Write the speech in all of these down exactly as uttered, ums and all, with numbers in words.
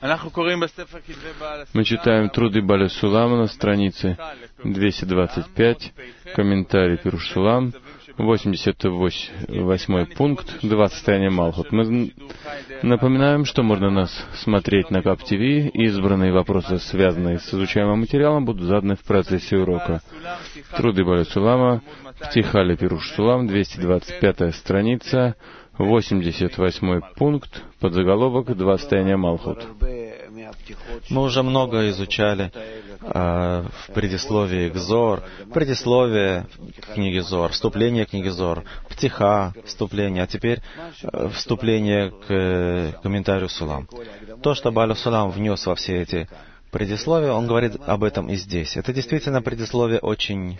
Мы читаем труды Бааля Сулама на странице двести двадцать пять, комментарий Пируш Сулам, восемьдесят восьмой пункт, два состояния Малхут. Мы напоминаем, что можно нас смотреть на Кап ти ви, и избранные вопросы, связанные с изучаемым материалом, будут заданы в процессе урока. Труды Бааля Сулама, Птихали Пируш Сулам, двести двадцать пятая страница, восемьдесят восьмой пункт, подзаголовок «Два состояния Малхут». Мы уже много изучали э, в предисловии к Зор, предисловие к книге Зор, вступление к книге Зор, Птиха, вступление, а теперь э, вступление к э, комментарию Сулам. То, что Бааля Сулам внес во все эти предисловия, он говорит об этом и здесь. Это действительно предисловие очень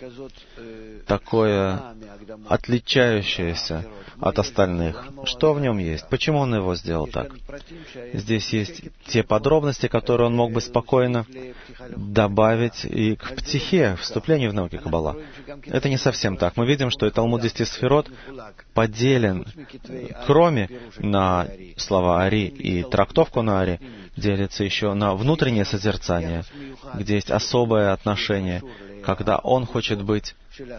такое отличающееся от остальных. Что в нем есть? Почему он его сделал так? Здесь есть те подробности, которые он мог бы спокойно добавить и к Птихе, вступлению в науки Каббала. Это не совсем так. Мы видим, что и Талмуд десяти сферот поделен, кроме на слова Ари и трактовку на Ари, делится еще на внутреннее созерцание, где есть особое отношение, когда он хочет быть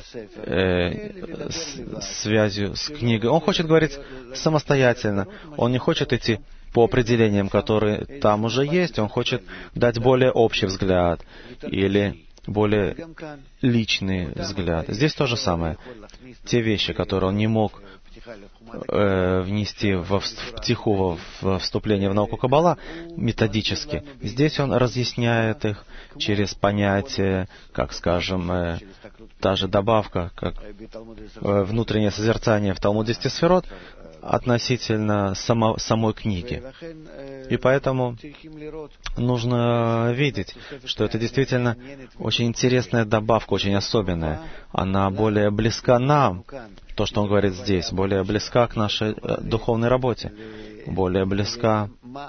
э, с, связью с книгой. Он хочет говорить самостоятельно. Он не хочет идти по определениям, которые там уже есть. Он хочет дать более общий взгляд или более личный взгляд. Здесь то же самое. Те вещи, которые он не мог э, внести в, в Птиху, в вступление в науку Каббала методически, здесь он разъясняет их через понятие, как, скажем, э, та же добавка, как э, внутреннее созерцание в Талмуде десяти сферот относительно само, самой книги. И поэтому нужно видеть, что это действительно очень интересная добавка, очень особенная. Она более близка нам, то, что он говорит здесь, более близка к нашей э, духовной работе, более близка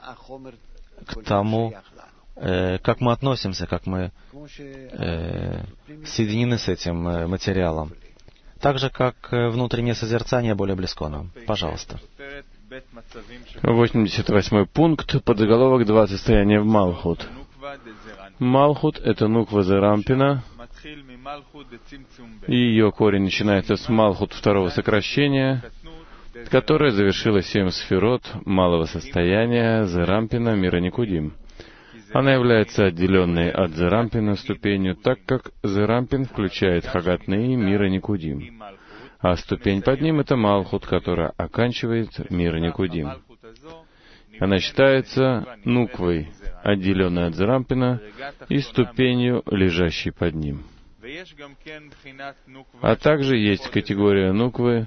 к тому, э, как мы относимся, как мы э, соединены с этим э, материалом. Так же, как внутреннее созерцание более близко нам. Пожалуйста. восемьдесят восьмой пункт, подзаголовок «Два состояния в Малхут». Малхут — это нуква Зерампина, и ее корень начинается с Малхут второго сокращения, которое завершило семь сферот малого состояния Зерампина мира Никудим. Она является отделенной от Зерампина ступенью, так как Зерампин включает Хагатны мира Никудим, а ступень под ним — это Малхут, которая оканчивает мир Никудим. Она считается нуквой, отделенной от Зерампина, и ступенью, лежащей под ним. А также есть категория нуквы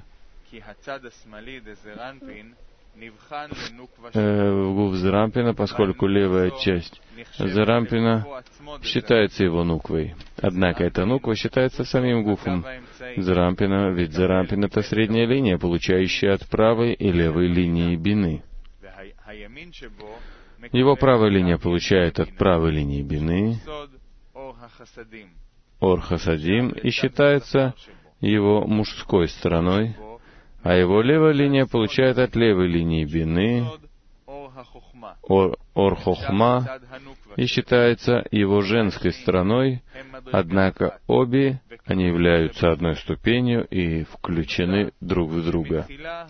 в гуф Зерампина, поскольку левая часть Зерампина считается его нуквой. Однако эта нуква считается самим гуфом Зерампина, ведь Зерампин — это средняя линия, получающая от правой и левой линии бины. Его правая линия получает от правой линии бины Ор Хасадим и считается его мужской стороной, а его левая линия получает от левой линии бины Ор, Ор Хохма и считается его женской стороной, однако обе они являются одной ступенью и включены друг в друга.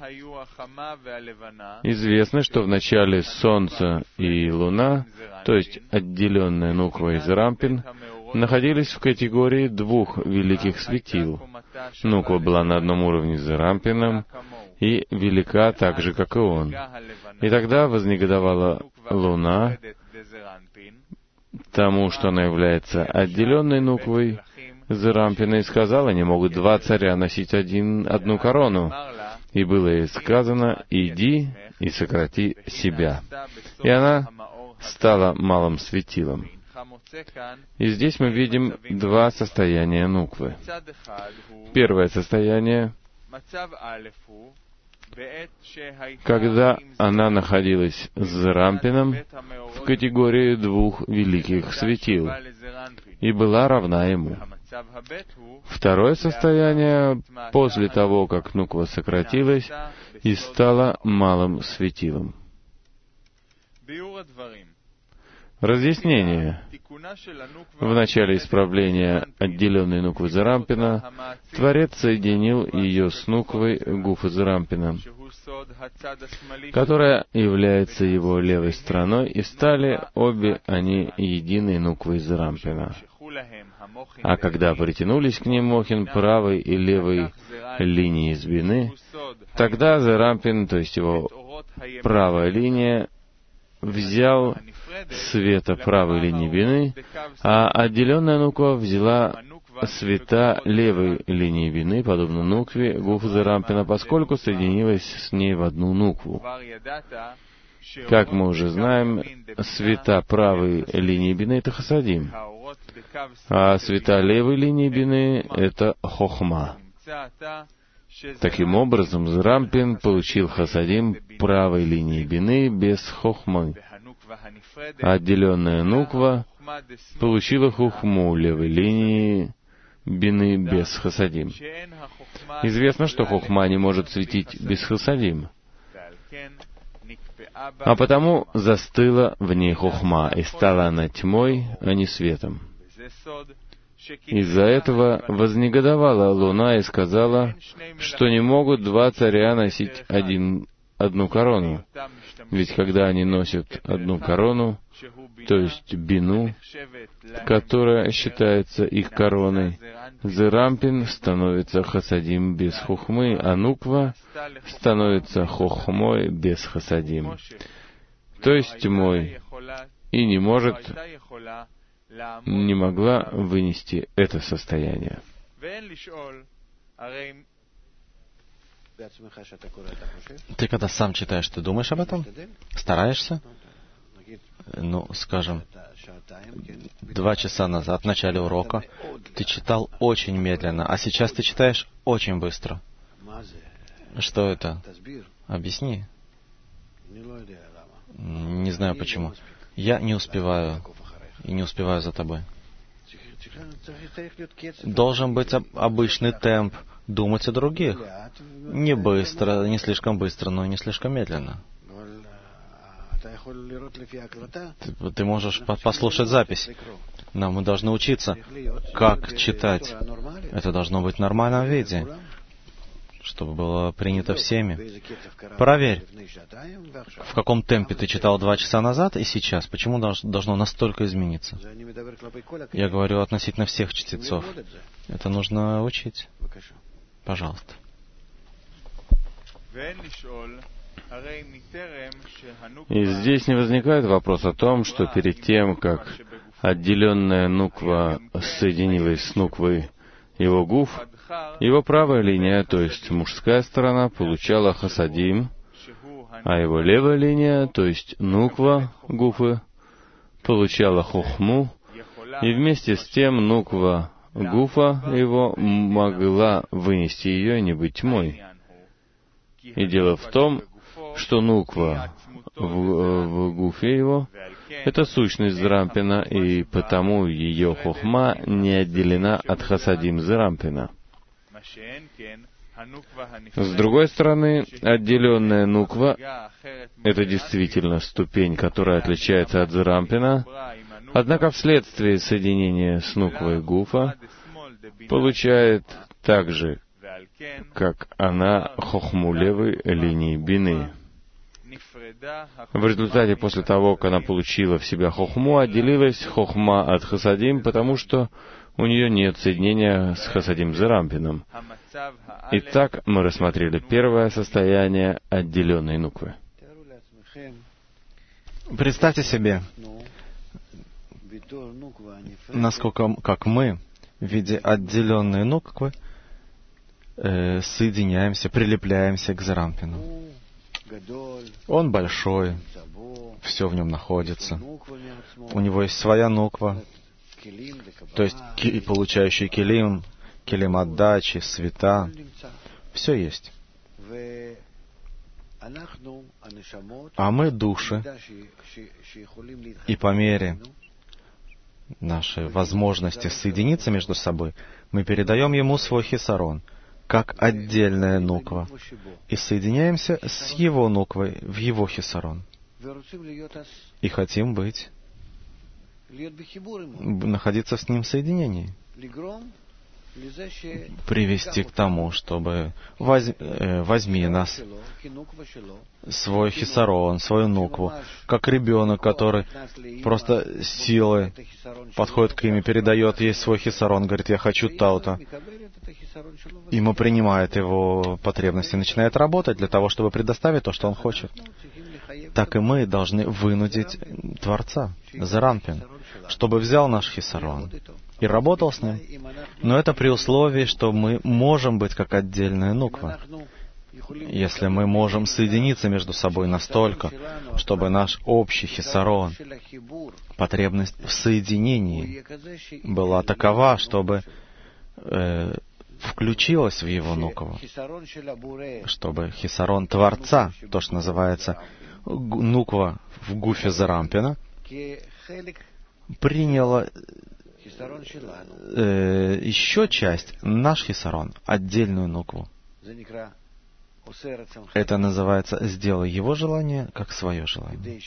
Известно, что в начале Солнце и Луна, то есть отделенная нуква и Зерампин, находились в категории двух великих светил. Нуква была на одном уровне с Зерампином и велика так же, как и он. И тогда вознегодовала Луна тому, что она является отделенной нуквой Зерампина, и сказала: не могут два царя носить один, одну корону. И было ей сказано: иди и сократи себя. И она стала малым светилом. И здесь мы видим два состояния нуквы. Первое состояние, когда она находилась с Зерампином в категории двух великих светил и была равна ему. Второе состояние, после того, как нуква сократилась и стала малым светилом. Разъяснение. В начале исправления отделенной нуквы Зарампина Творец соединил ее с нуквой Гуфа Зарампина, которая является его левой стороной, и стали обе они единой нуквой Зарампина. А когда притянулись к ним мохин правой и левой линии из бины, тогда Зарампин, то есть его правая линия, взял света правой линии бины, а отделенная нуква взяла света левой линии бины, подобно нукве Гуфа Зарампина, поскольку соединилась с ней в одну нукву. Как мы уже знаем, света правой линии бины — это хасадим, а света левой линии бины — это хохма. Таким образом, Зарампин получил хасадим правой линии бины без хохмы, а отделенная нуква получила хохму левой линии бины без хасадим. Известно, что хохма не может светить без хасадим, а потому застыла в ней хохма, и стала она тьмой, а не светом. Из-за этого вознегодовала Луна и сказала, что не могут два царя носить один, одну корону. Ведь когда они носят одну корону, то есть бину, которая считается их короной, Зарампин становится хасадим без хохмы, а нуква становится хохмой без хасадим, то есть тьмой, и не может, не могла вынести это состояние. Ты когда сам читаешь, ты думаешь об этом? Стараешься? Ну, скажем, два часа назад, в начале урока, ты читал очень медленно, а сейчас ты читаешь очень быстро. Что это? Объясни. Не знаю почему. Я не успеваю. И не успеваю за тобой. Должен быть об- обычный темп, думать о других. Не быстро, не слишком быстро, но и не слишком медленно. Ты, ты можешь по- послушать запись. Но мы должны учиться, как читать. Это должно быть в нормальном виде, чтобы было принято всеми. Проверь, в каком темпе ты читал два часа назад и сейчас. Почему должно настолько измениться? Я говорю относительно всех чтецов. Это нужно учить. Пожалуйста. И здесь не возникает вопрос о том, что перед тем, как отделенная нуква соединилась с нуквой его гуф, его правая линия, то есть мужская сторона, получала хасадим, а его левая линия, то есть нуква гуфы, получала хохму, и вместе с тем нуква гуфа его могла вынести ее и не быть тьмой. И дело в том, что нуква в, в гуфе его — это сущность Зарампина, и потому ее хохма не отделена от хасадим Зарампина. С другой стороны, отделенная нуква — это действительно ступень, которая отличается от Зарампина, однако вследствие соединения с нуквой гуфа получает так же, как она, хохму левой линии бины. В результате, после того, как она получила в себя хохму, отделилась хохма от хасадим, потому что у нее нет соединения с хасадим Зарампином. Итак, мы рассмотрели первое состояние отделенной нуквы. Представьте себе, насколько, как мы, в виде отделенной нуквы, э, соединяемся, прилепляемся к Зарампину. Он большой, все в нем находится. У него есть своя нуква, то есть ки, получающий килим, килим отдачи, света, все есть. А мы души, и по мере нашей возможности соединиться между собой, мы передаем ему свой хисарон, как отдельная нуква, и соединяемся с его нуквой в его хисарон. И хотим быть находиться с Ним в соединении. Привести к тому, чтобы возь, э, возьми нас, свой хисарон, свою нукву, как ребенок, который просто силой подходит к им и передает ей свой хисарон, говорит, я хочу то-то. Ему принимает его потребности, начинает работать для того, чтобы предоставить то, что он хочет. Так и мы должны вынудить Творца, Зарампин, чтобы взял наш хисарон и работал с ним. Но это при условии, что мы можем быть как отдельная нуква. Если мы можем соединиться между собой настолько, чтобы наш общий хисарон, потребность в соединении была такова, чтобы э, включилась в его нукву, чтобы хисарон Творца, то, что называется нуква в гуфе Зарампина, приняла э, еще часть, наш хисарон, отдельную нукву. Это называется «сделай его желание, как свое желание».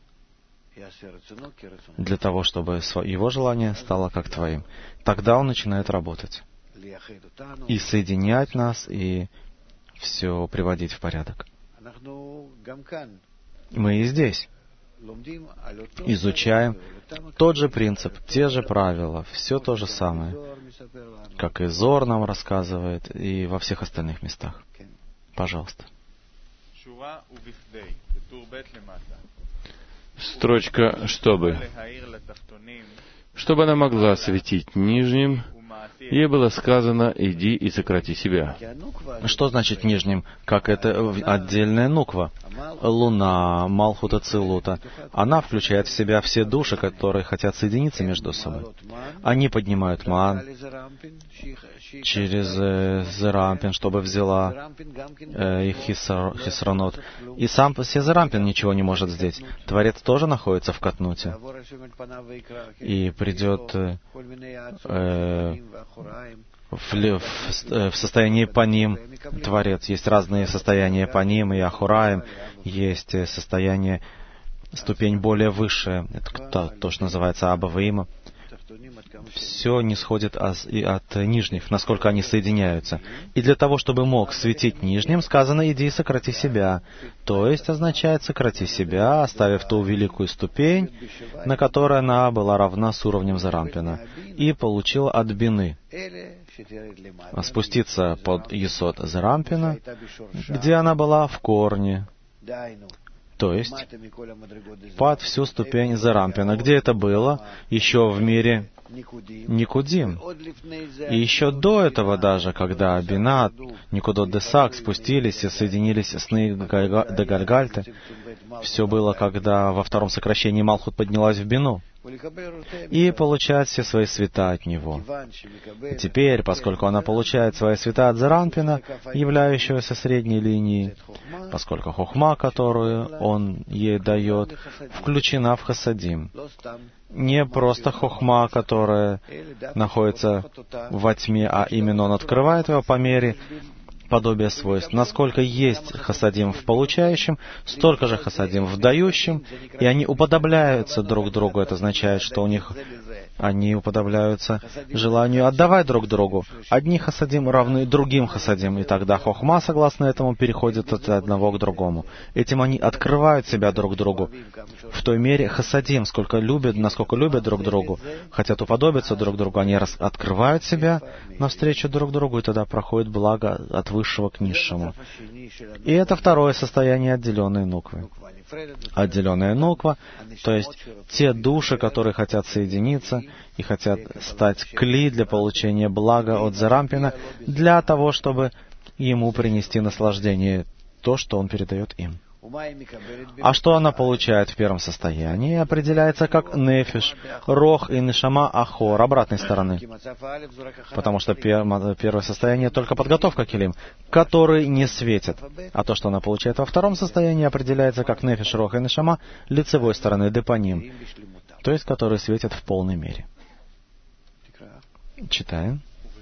Для того, чтобы его желание стало как твоим. Тогда он начинает работать. И соединять нас, и все приводить в порядок. Мы и здесь изучаем тот же принцип, те же правила, все то же самое, как и Зор нам рассказывает, и во всех остальных местах. Пожалуйста. Строчка «чтобы». Чтобы она могла светить нижним, ей было сказано «иди и сократи себя». Что значит нижним? Как это отдельная нуква. Луна, Малхута Цилута. Она включает в себя все души, которые хотят соединиться между собой. Они поднимают ман через э, Зарампин, чтобы взяла э, их хисар, хисранот. И сам по себе Зарампин ничего не может сделать. Творец тоже находится в Катнуте. И придет э, э, в, в, в состоянии паним Творец. Есть разные состояния паним и ахураем. Есть состояние, ступень более высшая. Это то, то что называется Абаваима. Все не сходит от, от нижних, насколько они соединяются. И для того, чтобы мог светить нижним, сказано «иди и сократи себя». То есть означает «сократи себя», оставив ту великую ступень, на которой она была равна с уровнем Зарампина, и получила от бины спуститься под Есод Зарампина, где она была в корне. То есть под всю ступень Зарампина. Где это было? Еще в мире Никудим. И еще до этого даже, когда Бинат, Никудот Десак спустились и соединились с Нейгальгальте, все было, когда во втором сокращении Малхут поднялась в Бину и получает все свои света от него. И теперь, поскольку она получает свои света от Зарампина, являющегося средней линией, поскольку хохма, которую он ей дает, включена в хасадим. Не просто хохма, которая находится во тьме, а именно он открывает его по мере подобия свойств. Насколько есть хасадим в получающем, столько же хасадим в дающем, и они уподобляются друг другу. Это означает, что у них они уподобляются желанию отдавать друг другу. Одни хасадим равны другим хасадим, и тогда хохма, согласно этому, переходит от одного к другому. Этим они открывают себя друг другу. В той мере хасадим, сколько любят, насколько любят друг другу, хотят уподобиться друг другу, они раз открывают себя навстречу друг другу, и тогда проходит благо от высшего к низшему. И это второе состояние отделенной нуквы. Отделенная нуква, то есть те души, которые хотят соединиться и хотят стать кли для получения блага от Зарампина, для того, чтобы ему принести наслаждение, то, что он передает им. А что она получает в первом состоянии, определяется как нефиш, рох и нешама ахор, обратной стороны. Потому что первое состояние только подготовка к илим, который не светит. А то, что она получает во втором состоянии, определяется как нефиш, рох и нешама лицевой стороны, депаним, то есть который светит в полной мере. Читаем.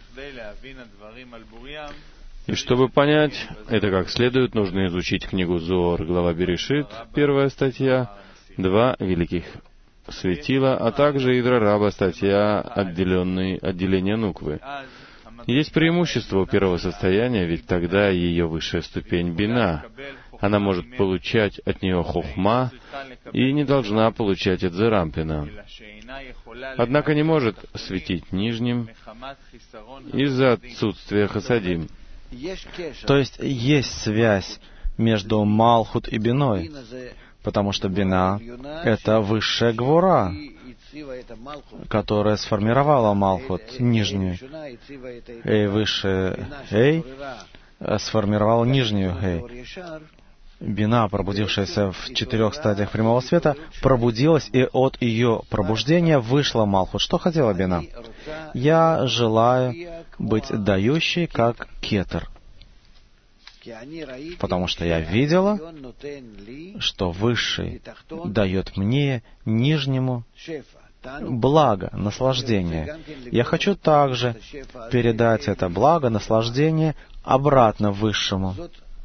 И чтобы понять это как следует, нужно изучить книгу Зоар, глава Берешит, первая статья, два великих светила, а также Идра Раба, статья отделенной, отделения нуквы. Есть преимущество у первого состояния, ведь тогда ее высшая ступень бина. Она может получать от нее хохма и не должна получать от Зерампина. Однако не может светить нижним из-за отсутствия хасадим. То есть есть связь между Малхут и биной, потому что бина — это высшая гвура, которая сформировала Малхут нижнюю. Эй, высшая Эй, сформировала нижнюю Эй. Бина, пробудившаяся в четырех стадиях прямого света, пробудилась, и от ее пробуждения вышла Малхут. Что хотела Бина? Я желаю быть дающей, как кетер, потому что я видела, что Высший дает мне, нижнему, благо, наслаждение. Я хочу также передать это благо, наслаждение обратно Высшему.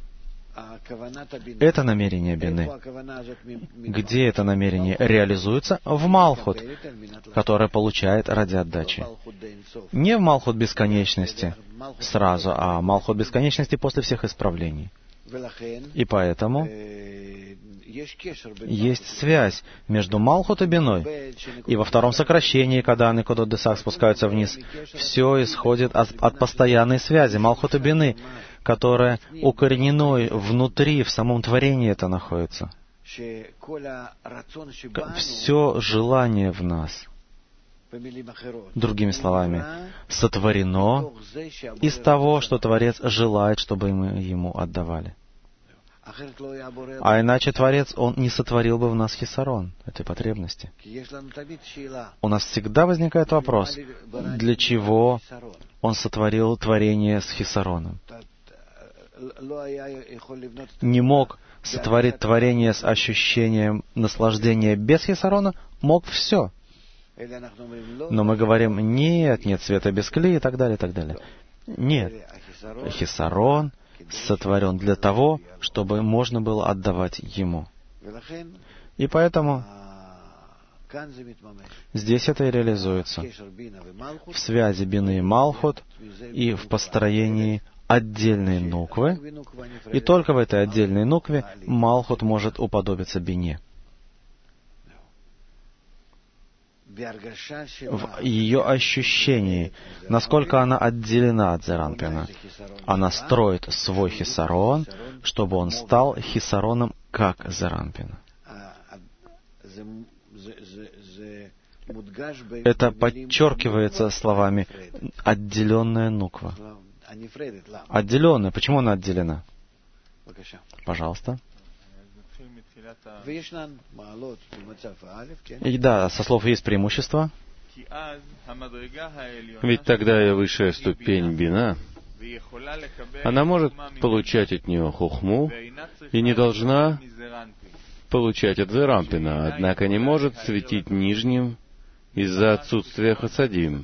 Это намерение бины. Где это намерение реализуется? В Малхут, которое получает ради отдачи. Не в Малхут бесконечности сразу, а Малхут бесконечности после всех исправлений. И поэтому есть связь между Малхут и биной. И во втором сокращении, когда Никодот Десах спускаются вниз, все исходит от, от постоянной связи Малхут и бины, которая укоренена внутри, в самом творении это находится. Все желание в нас, другими словами, сотворено из того, что Творец желает, чтобы мы Ему отдавали. А иначе Творец, Он не сотворил бы в нас хисарон, этой потребности. У нас всегда возникает вопрос, для чего Он сотворил творение с хисароном? Не мог сотворить творение с ощущением наслаждения без хисарона? Мог все. Но мы говорим, нет, нет света без клея и так далее, и так далее. Нет. Хисарон сотворен для того, чтобы можно было отдавать Ему. И поэтому здесь это и реализуется. В связи бины и Малхут и в построении отдельной нуквы. И только в этой отдельной нукве Малхут может уподобиться бине. В ее ощущении, насколько она отделена от Зерампина. Она строит свой хисарон, чтобы он стал хисароном, как Зерампина. Это подчеркивается словами «отделенная нуква». Отделенная. Почему она отделена? Пожалуйста. И да, со слов есть преимущество. Ведь тогда и высшая ступень бина, она может получать от нее хухму и не должна получать от Зерампина, однако не может светить нижним из-за отсутствия хасадим.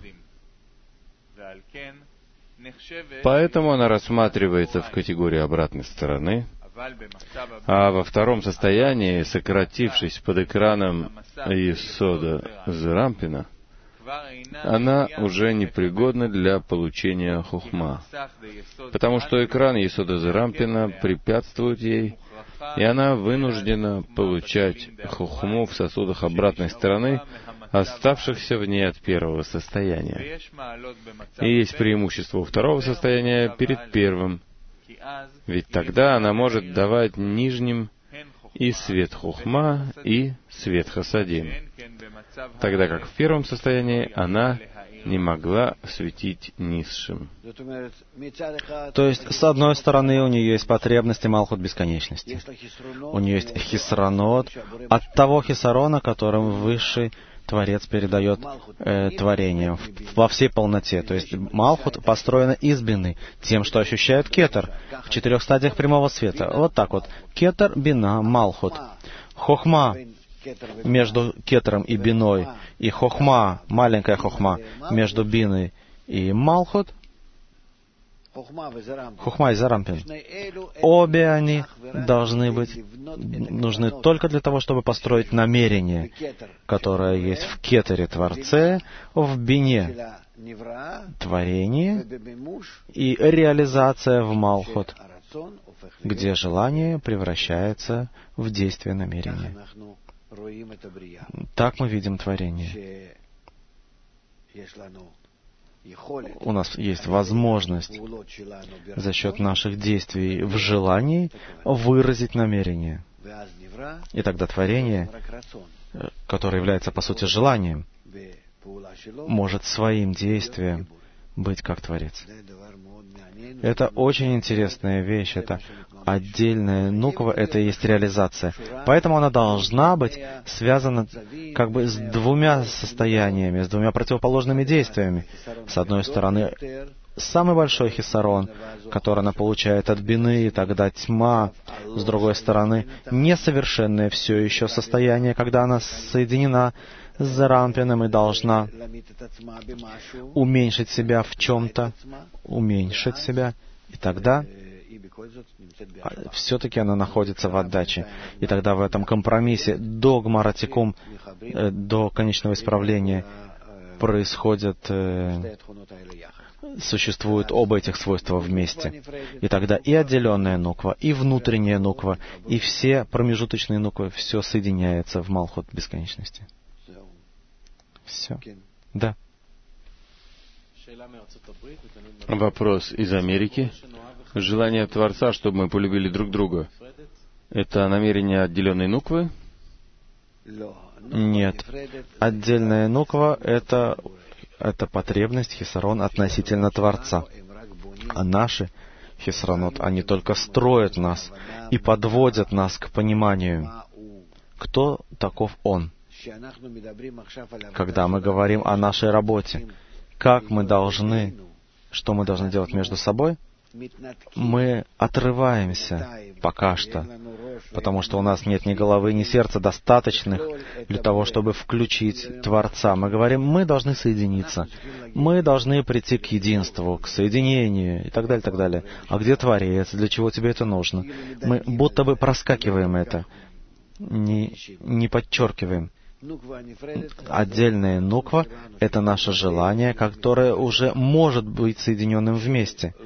Поэтому она рассматривается в категории обратной стороны, а во втором состоянии, сократившись под экраном Есода Зерампина, она уже непригодна для получения хухма, потому что экран Есода Зерампина препятствует ей, и она вынуждена получать хухму в сосудах обратной стороны, оставшихся вне от первого состояния. И есть преимущество у второго состояния перед первым, ведь тогда она может давать нижним и свет хухма, и свет хасадим, тогда как в первом состоянии она не могла светить низшим. То есть, с одной стороны, у нее есть потребности Малхут бесконечности. У нее есть хисаронот от того хисарона, которым Высший Творец передает э, творение во всей полноте. То есть Малхут построена из бины, тем, что ощущает кетер в четырех стадиях прямого света. Вот так вот. Кетер, бина, Малхут. Хохма между кетером и биной, и хохма, маленькая хохма, между биной и Малхут. Хохма и Зарампин. Обе они должны быть, нужны только для того, чтобы построить намерение, которое есть в кетере Творце, в бине творение и реализация в Малхут, где желание превращается в действие намерения. Так мы видим творение. У нас есть возможность за счет наших действий в желании выразить намерение. И тогда творение, которое является по сути желанием, может своим действием быть как Творец. Это очень интересная вещь, это отдельная нуква, это и есть реализация. Поэтому она должна быть связана как бы с двумя состояниями, с двумя противоположными действиями. С одной стороны, самый большой хисарон, который она получает от бины, и тогда тьма. С другой стороны, несовершенное все еще состояние, когда она соединена с Зарампином и должна уменьшить себя в чем-то, уменьшить себя, и тогда все-таки она находится в отдаче. И тогда в этом компромиссе до гмаратикум, до конечного исправления происходит, э, существуют оба этих свойства вместе. И тогда и отделенная нуква, и внутренняя нуква, и все промежуточные нуквы, все соединяется в Малхут бесконечности. Все. Да. Вопрос из Америки. Желание Творца, чтобы мы полюбили друг друга, это намерение отделенной нуквы? Нет. Отдельная нуква — это, это потребность хисарон относительно Творца. А наши хисаронот, они только строят нас и подводят нас к пониманию, кто таков Он. Когда мы говорим о нашей работе, как мы должны, что мы должны делать между собой, мы отрываемся пока что, потому что у нас нет ни головы, ни сердца достаточных для того, чтобы включить Творца. Мы говорим, мы должны соединиться, мы должны прийти к единству, к соединению и так далее, и так далее. А где Творец? Для чего тебе это нужно? Мы будто бы проскакиваем это, не, не подчеркиваем. Отдельная нуква — это наше желание, которое уже может быть соединенным вместе,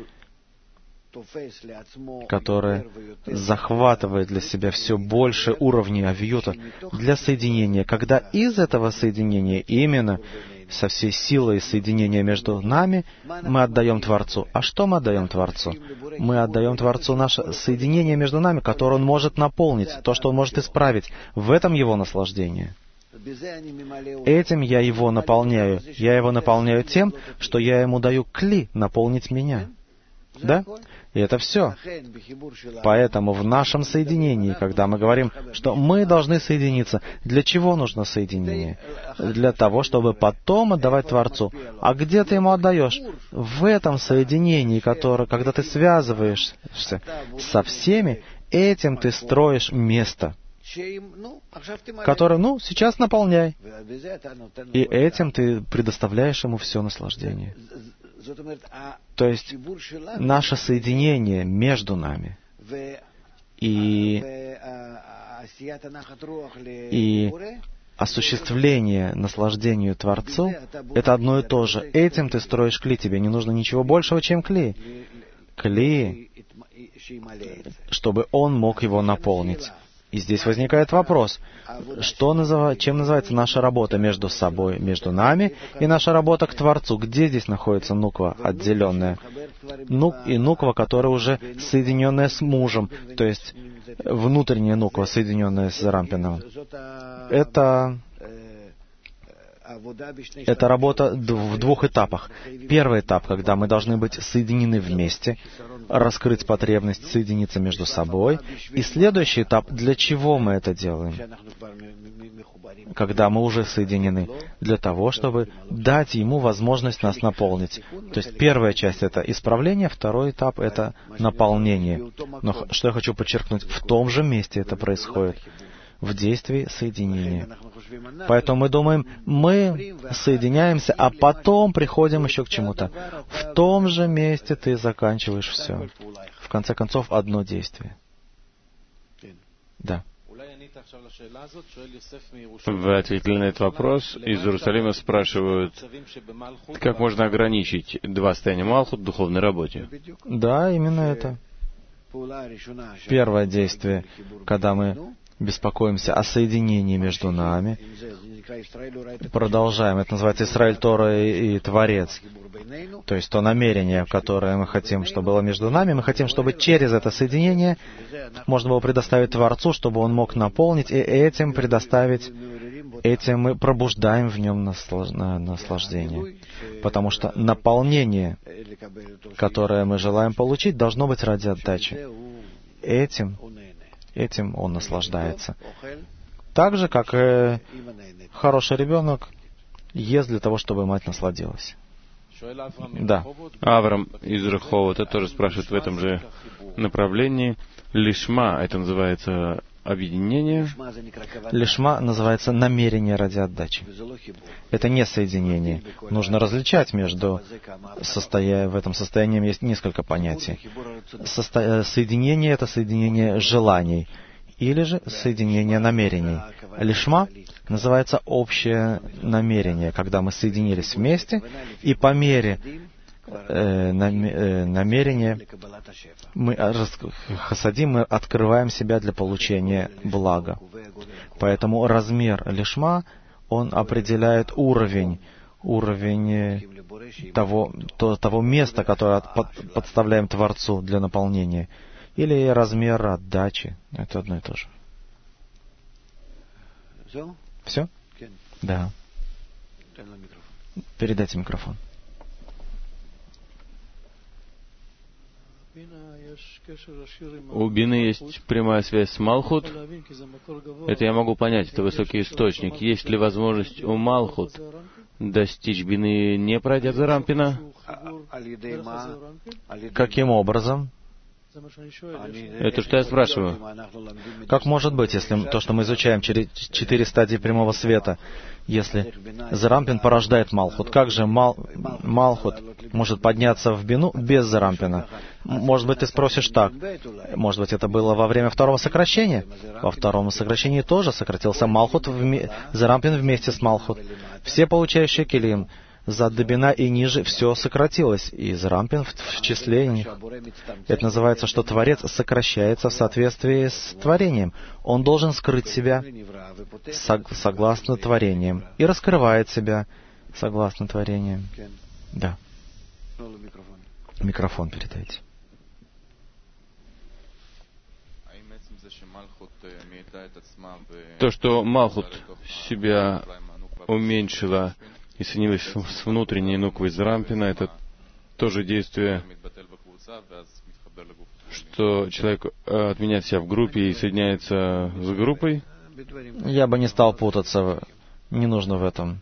которое захватывает для себя все больше уровней авиюта для соединения, когда из этого соединения, именно со всей силой соединения между нами, мы отдаем Творцу. А что мы отдаем Творцу? Мы отдаем Творцу наше соединение между нами, которое Он может наполнить, то, что Он может исправить. В этом Его наслаждение. Этим я Его наполняю. Я Его наполняю тем, что я Ему даю кли наполнить меня. Да? И это все. Поэтому в нашем соединении, когда мы говорим, что мы должны соединиться, для чего нужно соединение? Для того, чтобы потом отдавать Творцу. А где ты Ему отдаешь? В этом соединении, которое, когда ты связываешься со всеми, этим ты строишь место, которое, ну, сейчас наполняй. И этим ты предоставляешь Ему все наслаждение. То есть наше соединение между нами и, и осуществление наслаждению Творцу — это одно и то же. Этим ты строишь кли, тебе не нужно ничего большего, чем кли. Кли, чтобы он мог его наполнить. И здесь возникает вопрос, что назыв... чем называется наша работа между собой, между нами, и наша работа к Творцу? Где здесь находится нуква отделенная? Ну, и нуква, которая уже соединенная с мужем, то есть внутренняя нуква, соединенная с Зарампином. Это... Это работа в двух этапах. Первый этап, когда мы должны быть соединены вместе, раскрыть потребность соединиться между собой. И следующий этап, для чего мы это делаем? Когда мы уже соединены, для того, чтобы дать Ему возможность нас наполнить. То есть первая часть — это исправление, второй этап — это наполнение. Но что я хочу подчеркнуть, в том же месте это происходит. в действии соединения. Поэтому мы думаем, мы соединяемся, а потом приходим еще к чему-то. В том же месте ты заканчиваешь все. В конце концов, одно действие. Да. Вы ответили на этот вопрос. Из Иерусалима спрашивают, как можно ограничить два состояния Малхут в духовной работе? Да, именно это. Первое действие, когда мы беспокоимся о соединении между нами, продолжаем, это называется Исраэль, Тора и, и Творец. То есть то намерение, которое мы хотим, чтобы было между нами, мы хотим, чтобы через это соединение можно было предоставить Творцу, чтобы Он мог наполнить, и этим предоставить, этим мы пробуждаем в нем наслаждение. Потому что наполнение, которое мы желаем получить, должно быть ради отдачи. Этим, этим он наслаждается. Так же, как и хороший ребенок ест для того, чтобы мать насладилась. Да. Авраам из Реховота тоже спрашивает в этом же направлении. Лишма, это называется объединение. Лишма называется намерение ради отдачи. Это не соединение. Нужно различать между состоя... в этом состоянии есть несколько понятий. Состо... Соединение — это соединение желаний, или же соединение намерений. Лишма называется общее намерение, когда мы соединились вместе, и по мере э, нам, э, намерения мы, хасадим, мы открываем себя для получения блага. Поэтому размер лишма, он определяет уровень, уровень того, то, того места, которое под, подставляем Творцу для наполнения, или размер отдачи. Это одно и то же. Все? Да. Передайте микрофон. У бины есть прямая связь с Малхут. Это я могу понять, это высокий источник. Есть ли возможность у Малхут достичь бины, не пройдя за Рампина? Каким образом? Это что я спрашиваю. Как может быть, если то, что мы изучаем через четыре стадии прямого света, если Зарампин порождает Малхут, как же Мал, Малхут может подняться в бину без Зарампина? Может быть, ты спросишь так. Может быть, это было во время второго сокращения? Во втором сокращении тоже сократился Малхут, вме... Зарампин вместе с Малхут. Все получающие келим за Дебина и ниже все сократилось, и Зарампин в, в числе них. Это называется, что Творец сокращается в соответствии с творением. Он должен скрыть себя сог, согласно творением и раскрывает себя согласно творением. Да. Микрофон передайте. То, что Малхут себя уменьшила и соединилась с внутренней нуквой Зарампина, это тоже действие, что человек отменяет себя в группе и соединяется с группой. Я бы не стал путаться, не нужно в этом.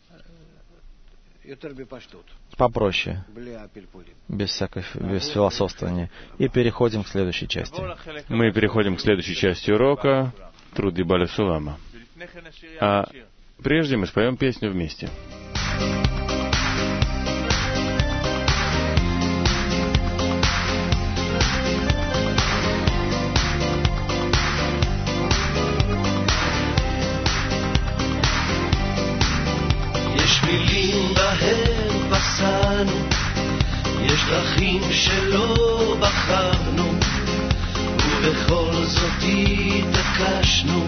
Попроще, без всякой, без философствования. И переходим к следующей части. Мы переходим к следующей части урока Труды Баля Сулама. А прежде мы споем песню вместе. יש מילים בהם פסענו, יש דרכים שלא בחרנו, ובכל זאת התעקשנו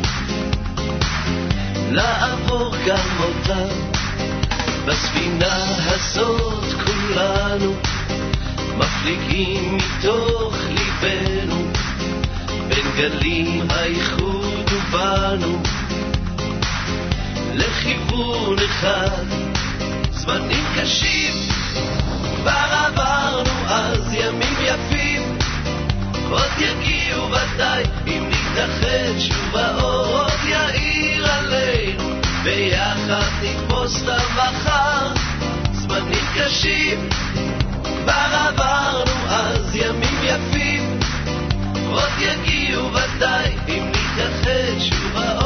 לעבור גם אותם. בספינה הזאת כולנו מפליגים מתוך ליבנו, בין גלים האיחוד ובנו לכיוון אחד. זמנים קשים כבר עברנו, אז ימים יפים עוד יגיעו ודאי, אם נתאחד שוב האור עוד יאיר עלינו, ביחד נתפוס את המחר. זמנים קשים כבר עברנו, אז ימים יפים עוד יגיעו ודאי, אם נתאחד שוב האור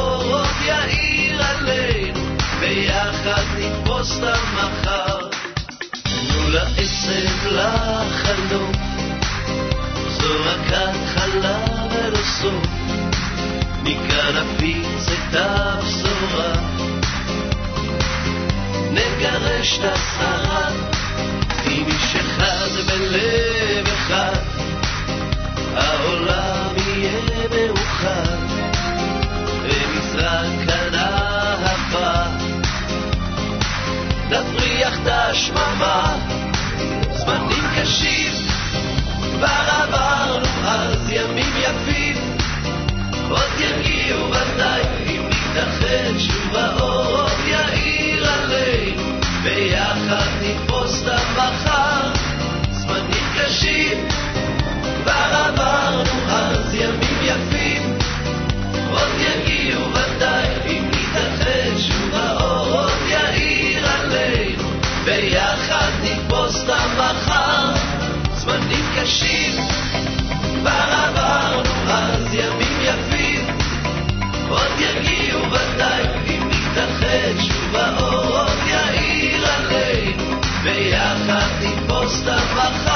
ביחד נתפוס את המחר. תנו לעצב לחלום, זו רק התחלה ולא סוף, מכאן נפיץ את הבשורה, נגרש את הסערה, עם איש אחד בלב אחד, העולם יהיה מאוחד, ונזרק כאן אהבה, נפריח את השממה, זמנים קשים כבר עברנו, אז ימים יפים עוד יגיעו ודאי, אם נתאחד שוב האור עוד יאיר עלינו, ביחד נתפוס את המחר. זמנים קשים כבר עברנו, אז ימים יפים עוד יגיעו ודאי, אם נתאחד שוב האור עוד יאיר עלינו, ביחד נתפוס את המחר. זמנים קשים כבר עברנו, אז ימים יפים עוד יגיעו ודאי, אם נתאחד שוב האור עוד יאיר עלינו, ביחד נתפוס את המחר.